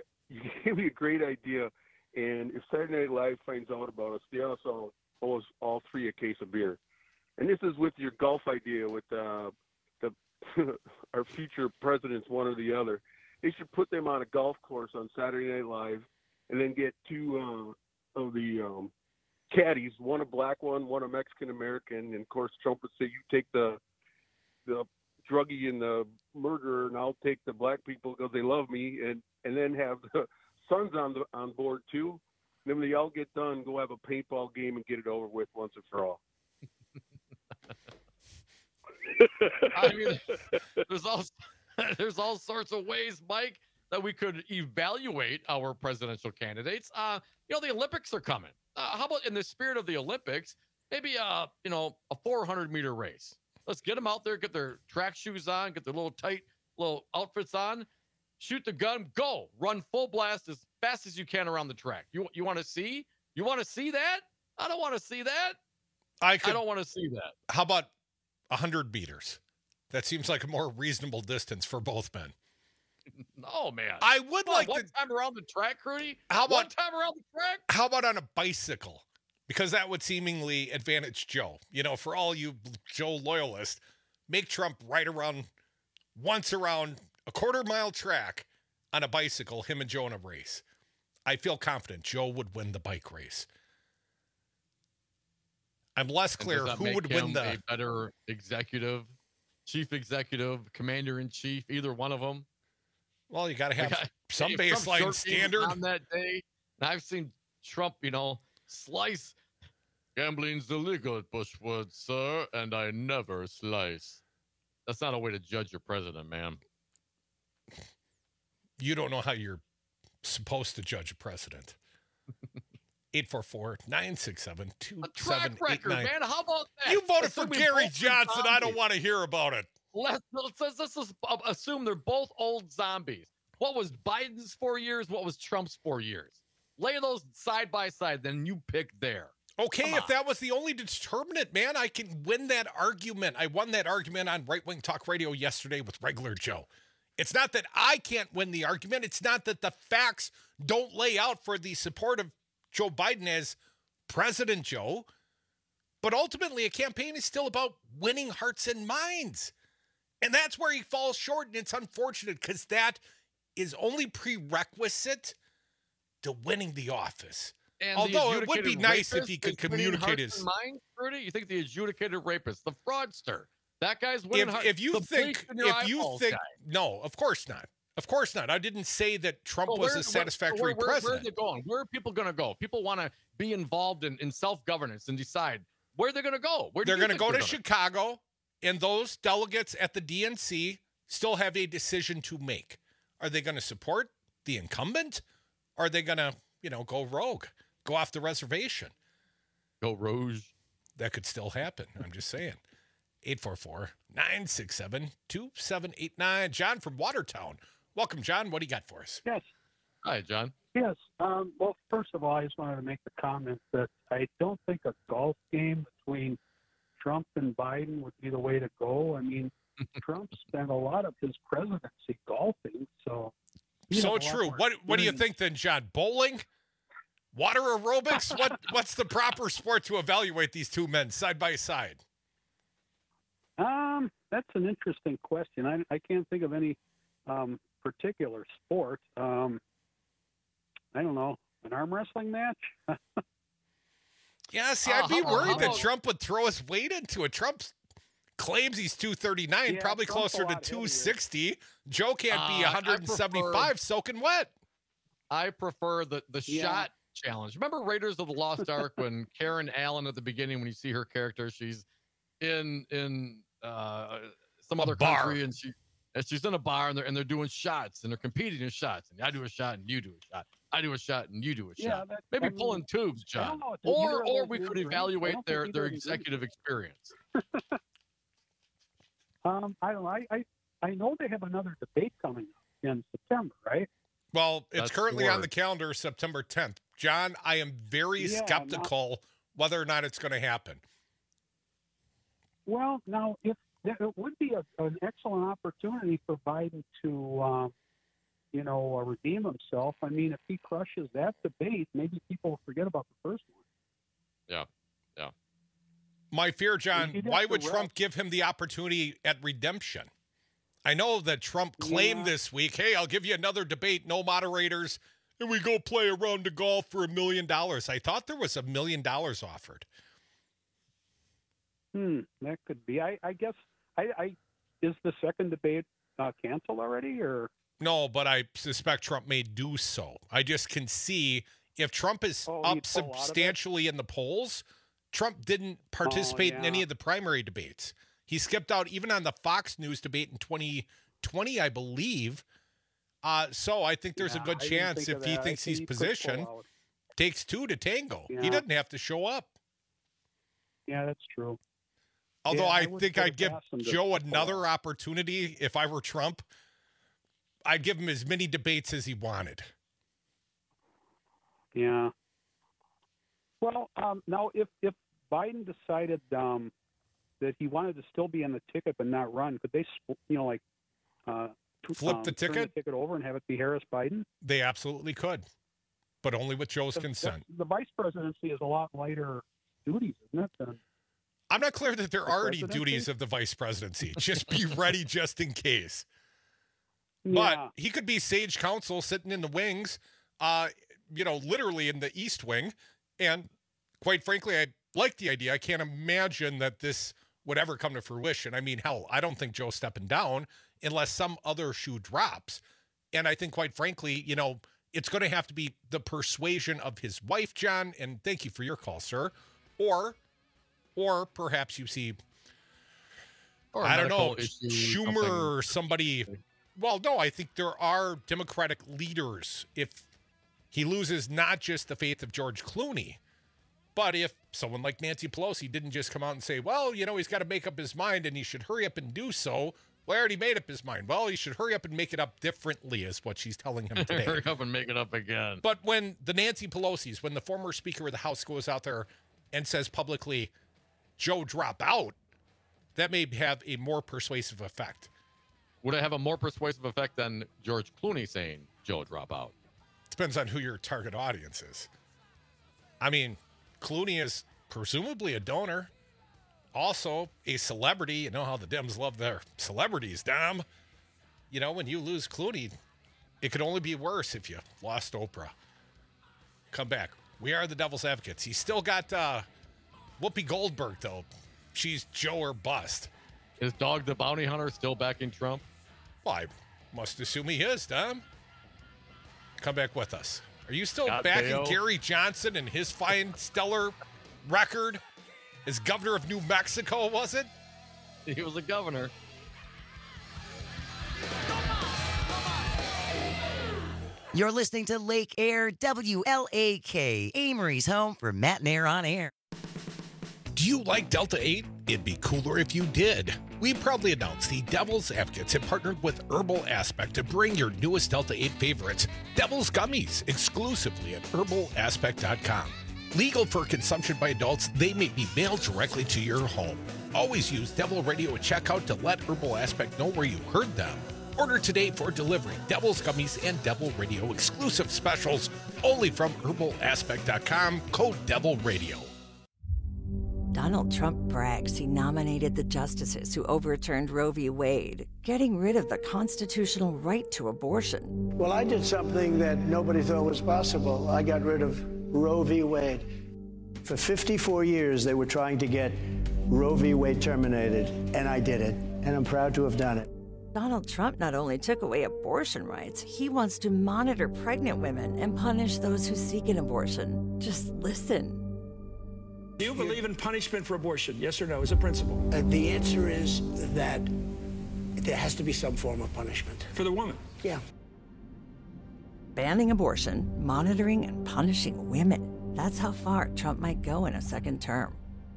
And if Saturday Night Live finds out about us, they also owe us all three a case of beer. And this is with your golf idea with our future presidents, one or the other. They should put them on a golf course on Saturday Night Live and then get two of the caddies, one a black one a Mexican-American. And, of course, Trump would say, you take the druggie and the murderer, and I'll take the black people because they love me, and then have the sons on board, too. Then when they all get done, go have a paintball game and get it over with once and for all. I mean, there's all sorts of ways, Mike, that we could evaluate our presidential candidates. The Olympics are coming. How about in the spirit of the Olympics, maybe a 400-meter race? Let's get them out there, get their track shoes on, get their little tight little outfits on, shoot the gun, go, run full blast as fast as you can around the track. You want to see? You want to see that? I don't want to see that. I don't want to see that. How about 100 meters? That seems like a more reasonable distance for both men. No, man. I would like one time around the track, Rudy. How about one time around the track? How about on a bicycle? Because that would seemingly advantage Joe. For all you Joe loyalists, make Trump ride once around a quarter-mile track on a bicycle, him and Joe in a race. I feel confident Joe would win the bike race. I'm less clear who would win the a better executive, chief executive, commander-in-chief, either one of them. Well, you got to have some baseline standard on that day. And I've seen Trump, slice. Gambling's illegal at Bushwood, sir, and I never slice. That's not a way to judge your president, man. You don't know how you're supposed to judge a president. 844-967-2789. A track record, man. How about that? You voted for Gary Johnson. I don't want to hear about it. Let's assume they're both old zombies. What was Biden's 4 years? What was Trump's 4 years? Lay those side by side, then you pick there. Okay, if that was the only determinant, man, I can win that argument. I won that argument on Right Wing Talk Radio yesterday with Regular Joe. It's not that I can't win the argument. It's not that the facts don't lay out for the support of Joe Biden as President Joe. But ultimately, a campaign is still about winning hearts and minds. And that's where he falls short, and it's unfortunate because that is only prerequisite to winning the office. And although it would be nice if he could communicate his mind, Rudy. You think the adjudicated rapist, the fraudster, that guy's winning hearts? If you think, no, of course not. Of course not. I didn't say that Trump was a satisfactory president. Where are they going? Where are people going to go? People want to be involved in self-governance and decide where they're going to go. They're going to go to Chicago, and those delegates at the DNC still have a decision to make. Are they going to support the incumbent? Or are they going to, go rogue, go off the reservation? Go rogue. That could still happen. I'm just saying. 844-967-2789. John from Watertown. Welcome, John. What do you got for us? Yes. Hi, John. Yes. Well, first of all, I just wanted to make the comment that I don't think a golf game between Trump and Biden would be the way to go. I mean, Trump spent a lot of his presidency golfing, so. So true. What do you think then, John? Bowling? Water aerobics? What's the proper sport to evaluate these two men side by side? That's an interesting question. I can't think of any particular sport. I don't know, an arm wrestling match? Yeah, see, I'd be worried that Trump would throw his weight into it. Trump claims he's 239, probably Trump's closer to 260. Joe can't be 175 soaking wet. I prefer the shot challenge. Remember Raiders of the Lost Ark when Karen Allen at the beginning, when you see her character, she's in some other country and she's in a bar and they're doing shots and they're competing in shots. And I do a shot and you do a shot. I do a shot and you do a shot. Maybe pulling tubes, John. Or we could evaluate their executive experience. I don't know. I know they have another debate coming up in September, right? Well, it's currently on the calendar, September 10th. John, I am very skeptical whether or not it's going to happen. Well, now, it would be an excellent opportunity for Biden to, redeem himself. I mean, if he crushes that debate, maybe people will forget about the first one. Yeah. My fear, John, why would Trump give him the opportunity at redemption? I know that Trump claimed this week, hey, I'll give you another debate, no moderators, and we go play a round of golf for $1 million. I thought there was $1 million offered. That could be. I guess, is the second debate canceled already, or? No, but I suspect Trump may do so. I just can see if Trump is up substantially in the polls, Trump didn't participate in any of the primary debates. He skipped out even on the Fox News debate in 2020, I believe. So I think there's a good chance if he thinks he's positioned, takes two to tango. Yeah. He doesn't have to show up. Yeah, that's true. Although I think I'd give Joe another opportunity if I were Trump. I'd give him as many debates as he wanted. Yeah. Well, now if Biden decided that he wanted to still be on the ticket but not run, could they, flip the ticket? Turn the ticket over and have it be Harris-Biden? They absolutely could, but only with Joe's consent. The vice presidency is a lot lighter duties, isn't it? Than I'm not clear that there are any duties of the vice presidency. Just be ready just in case. But he could be sage counsel sitting in the wings, literally in the East Wing. And quite frankly, I like the idea. I can't imagine that this would ever come to fruition. I mean, hell, I don't think Joe's stepping down unless some other shoe drops. And I think, quite frankly, it's going to have to be the persuasion of his wife, John, and thank you for your call, sir. Or perhaps you see, I don't know, Schumer or somebody. Well, no, I think there are Democratic leaders. If he loses not just the faith of George Clooney, but if someone like Nancy Pelosi didn't just come out and say, well, he's got to make up his mind and he should hurry up and do so. Well, I already made up his mind. Well, he should hurry up and make it up differently is what she's telling him today. Hurry up and make it up again. But when the Nancy Pelosi's, when the former Speaker of the House goes out there and says publicly, Joe drop out, that may have a more persuasive effect. Would it have a more persuasive effect than George Clooney saying Joe drop out? Depends on who your target audience is. I mean, Clooney is presumably a donor, also a celebrity. You know how the Dems love their celebrities, Dom. When you lose Clooney, it could only be worse if you lost Oprah. Come back. We are the Devil's Advocates. He's still got Whoopi Goldberg, though. She's Joe or bust. Is Dog the Bounty Hunter still backing Trump? Well, I must assume he is, Dom. Come back with us. Are you still backing Gary Johnson and his fine, stellar record as governor of New Mexico, was it? He was a governor. You're listening to Lake Air WLAK, Amory's home for Matt and Air on Air. Do you like Delta 8? It'd be cooler if you did. We proudly announce the Devil's Advocates have partnered with Herbal Aspect to bring your newest Delta 8 favorites, Devil's Gummies, exclusively at herbalaspect.com. Legal for consumption by adults, they may be mailed directly to your home. Always use Devil Radio at checkout to let Herbal Aspect know where you heard them. Order today for delivery. Devil's Gummies and Devil Radio exclusive specials only from herbalaspect.com, code Devil Radio. Donald Trump brags he nominated the justices who overturned Roe v. Wade, getting rid of the constitutional right to abortion. Well, I did something that nobody thought was possible. I got rid of Roe v. Wade. For 54 years, they were trying to get Roe v. Wade terminated, and I did it, and I'm proud to have done it. Donald Trump not only took away abortion rights, he wants to monitor pregnant women and punish those who seek an abortion. Just listen. Do you believe in punishment for abortion? Yes or no, as a principle? The answer is that there has to be some form of punishment. For the woman? Yeah. Banning abortion, monitoring and punishing women. That's how far Trump might go in a second term.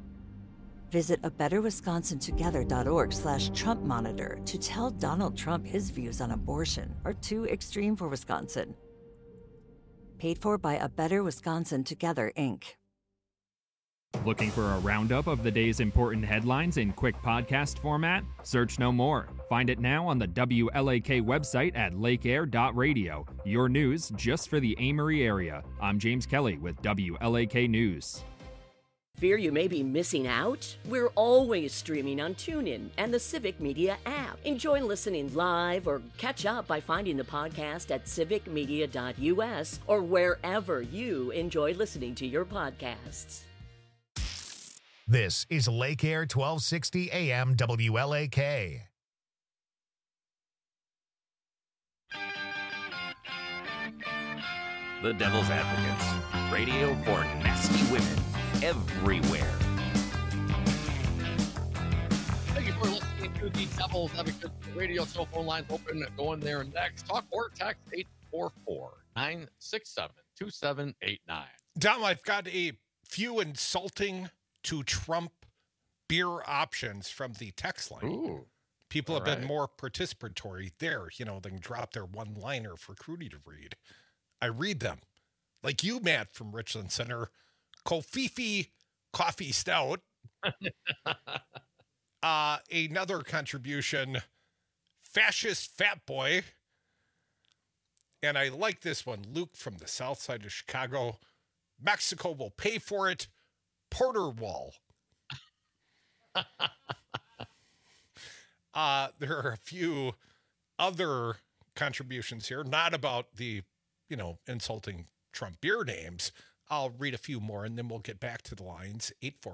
Visit abetterwisconsintogether.org/Trump Monitor to tell Donald Trump his views on abortion are too extreme for Wisconsin. Paid for by A Better Wisconsin Together, Inc. Looking for a roundup of the day's important headlines in quick podcast format? Search no more. Find it now on the WLAK website at lakeair.radio. Your news just for the Amory area. I'm James Kelly with WLAK News. Fear you may be missing out? We're always streaming on TuneIn and the Civic Media app. Enjoy listening live or catch up by finding the podcast at civicmedia.us or wherever you enjoy listening to your podcasts. This is Lake Air 1260 AM WLAK. The Devil's Advocates. Radio for nasty women everywhere. Thank you for listening to the Devil's Advocates radio show. Phone lines open. Going there next. Talk or text 844-967-2789. Dom, I've got a few insulting to Trump beer options from the text line. Ooh. People have been more participatory there. You know, they can drop their one-liner for Crudy to read. I read them. Like you, Matt, from Richland Center. Kofifi Coffee Stout. Another contribution, Fascist Fat Boy. And I like this one. Luke from the south side of Chicago. Mexico will pay for it. Porter Wall. There are a few other contributions here, not about the, insulting Trump beer names. I'll read a few more and then we'll get back to the lines.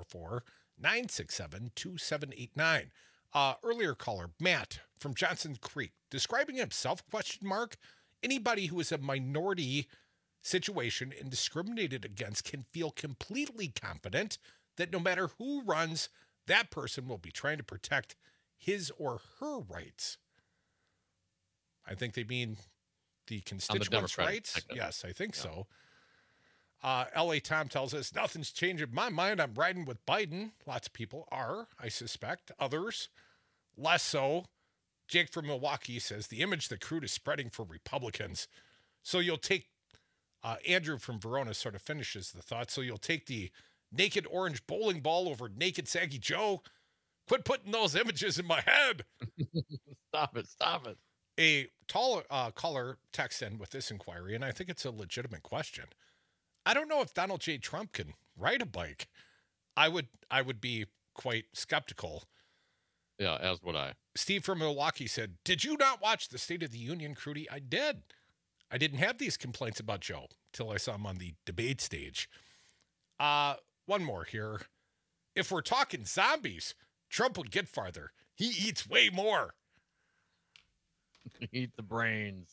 844-967-2789. Earlier caller, Matt from Johnson Creek, describing himself, ? Anybody who is a minority situation and discriminated against can feel completely confident that no matter who runs, that person will be trying to protect his or her rights. I think they mean the constituents' rights. Yes, I think so. L.A. Tom tells us, nothing's changed in my mind. I'm riding with Biden. Lots of people are, I suspect. Others, less so. Jake from Milwaukee says, the image that Crude is spreading for Republicans. So you'll take, Andrew from Verona sort of finishes the thought. So you'll take the naked orange bowling ball over naked saggy Joe. Quit putting those images in my head. Stop it. A tall caller texts in with this inquiry, and I think it's a legitimate question. I don't know if Donald J. Trump can ride a bike. I would be quite skeptical. Yeah, as would I. Steve from Milwaukee said, did you not watch the State of the Union, Crudy? I did. I didn't have these complaints about Joe till I saw him on the debate stage. One more here. If we're talking zombies, Trump would get farther. He eats way more. Eat the brains.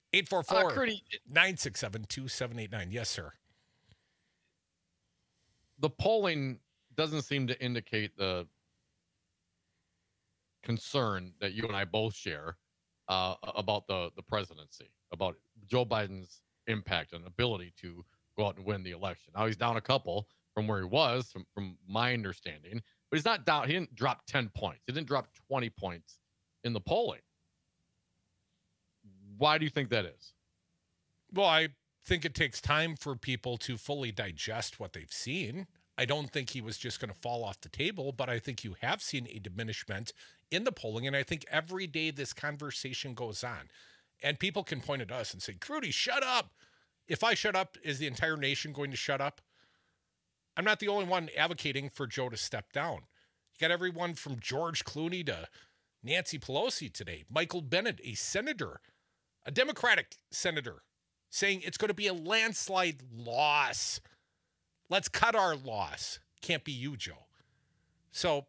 844-967-2789. Yes, sir. The polling doesn't seem to indicate the concern that you and I both share about the presidency, about Joe Biden's impact and ability to go out and win the election. Now he's down a couple, from where he was, from my understanding. But he's not down. He didn't drop 10 points. He didn't drop 20 points in the polling. Why do you think that is? Well, I think it takes time for people to fully digest what they've seen. I don't think he was just going to fall off the table, but I think you have seen a diminishment in the polling. And I think every day this conversation goes on, and people can point at us and say, Crudy, shut up. If I shut up, is the entire nation going to shut up? I'm not the only one advocating for Joe to step down. You got everyone from George Clooney to Nancy Pelosi today, Michael Bennet, a senator, a Democratic senator, saying it's going to be a landslide loss. Let's cut our loss. Can't be you, Joe. So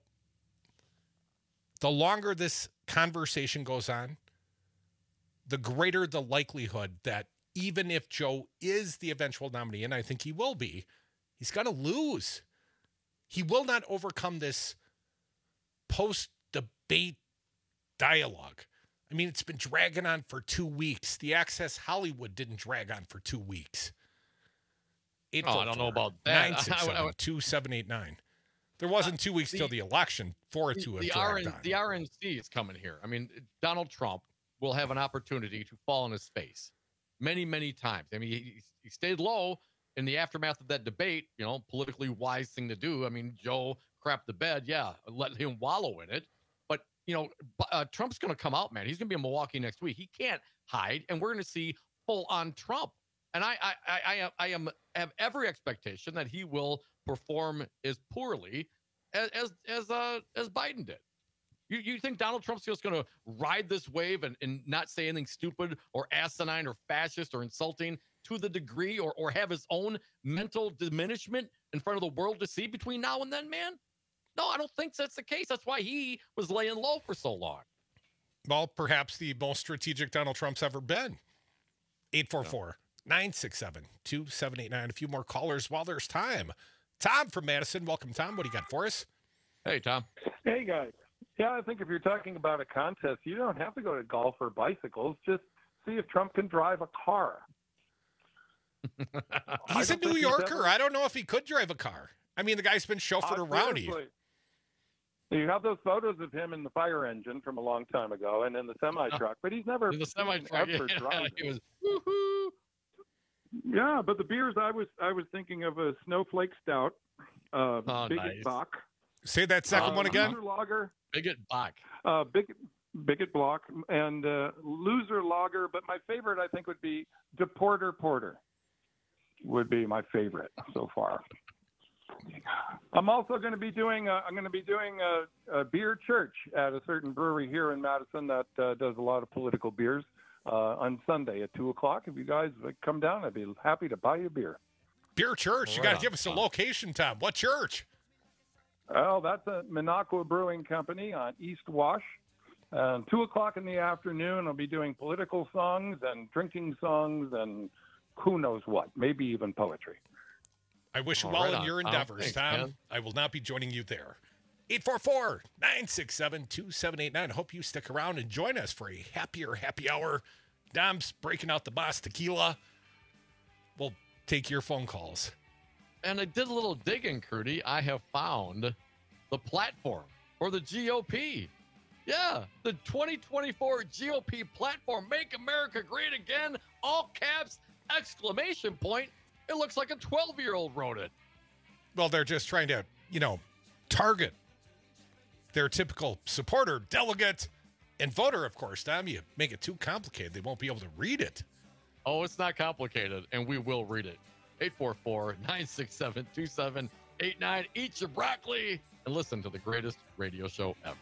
the longer this conversation goes on, the greater the likelihood that even if Joe is the eventual nominee, and I think he will be, he's going to lose. He will not overcome this post-debate dialogue. I mean, it's been dragging on for 2 weeks. The Access Hollywood didn't drag on for 2 weeks. I don't know about that. 967-2789. There wasn't 2 weeks till the election for it to have dragged on. The RNC is coming here. I mean, Donald Trump will have an opportunity to fall on his face many, many times. I mean, he stayed low in the aftermath of that debate, politically wise thing to do. I mean, Joe crapped the bed. Yeah, let him wallow in it. But, Trump's going to come out, man. He's going to be in Milwaukee next week. He can't hide, and we're going to see full-on Trump. And I have every expectation that he will perform as poorly as Biden did. You think Donald Trump's just going to ride this wave and not say anything stupid or asinine or fascist or insulting to the degree or have his own mental diminishment in front of the world to see between now and then, man? No, I don't think that's the case. That's why he was laying low for so long. Well, perhaps the most strategic Donald Trump's ever been. 844-967-2789. A few more callers while there's time. Tom from Madison. Welcome, Tom. What do you got for us? Hey, Tom. Hey, guys. Yeah, I think if you're talking about a contest, you don't have to go to golf or bicycles. Just see if Trump can drive a car. He's a New Yorker. I don't know if he could drive a car. I mean, the guy's been chauffeured around here. You have those photos of him in the fire engine from a long time ago and in the semi-truck, but he's never in the semi-truck. He was woohoo. Yeah, but the beers I was thinking of a Snowflake Stout, Bigot Bock. Say that second one again. Loser Lager. Bigot Bock. Bigot Block and Loser Lager, but my favorite I think would be Deporter Porter. Would be my favorite so far. I'm also going to be doing a beer church at a certain brewery here in Madison that does a lot of political beers on Sunday at 2:00. If you guys would come down, I'd be happy to buy you a beer. Beer church. You got to give us a location, Tom. What church? Oh, that's a Minocqua Brewing Company on East Wash. 2:00 in the afternoon, I'll be doing political songs and drinking songs and who knows what, maybe even poetry. I wish you well in your endeavors, Tom. I will not be joining you there. 844-967-2789. I hope you stick around and join us for a happier happy hour. Dom's breaking out the Boss Tequila. We'll take your phone calls. And I did a little digging, Crudy. I have found the platform for the GOP. Yeah, the 2024 GOP platform, Make America Great Again, all caps, exclamation point. It looks like a 12-year-old wrote it. Well, they're just trying to, target their typical supporter, delegate, and voter, of course. Tom, you make it too complicated. They won't be able to read it. Oh, it's not complicated, and we will read it. 844-967-2789. Eat your broccoli and listen to the greatest radio show ever.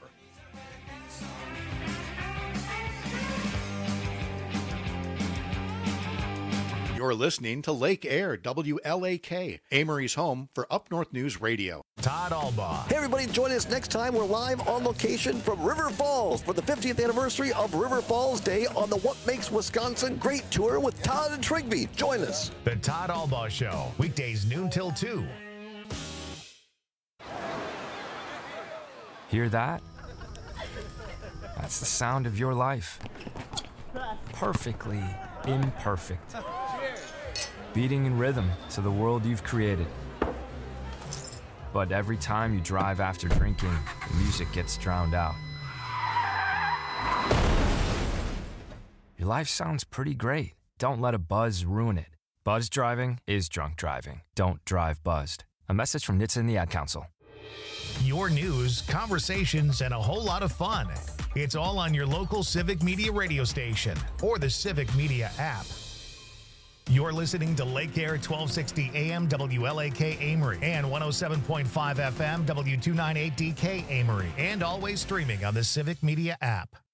You're listening to Lake Air, WLAK, Amory's home for Up North News Radio. Todd Albaugh. Hey, everybody, join us next time. We're live on location from River Falls for the 50th anniversary of River Falls Day on the What Makes Wisconsin Great tour with Todd and Trigby. Join us. The Todd Albaugh Show, weekdays noon till 2. Hear that? That's the sound of your life. Perfectly imperfect. Beating in rhythm to the world you've created. But every time you drive after drinking, the music gets drowned out. Your life sounds pretty great. Don't let a buzz ruin it. Buzz driving is drunk driving. Don't drive buzzed. A message from NHTSA and the Ad Council. Your news, conversations, and a whole lot of fun. It's all on your local Civic Media radio station or the Civic Media app. You're listening to Lake Air 1260 AM WLAK Amory and 107.5 FM W298DK Amory, and always streaming on the Civic Media app.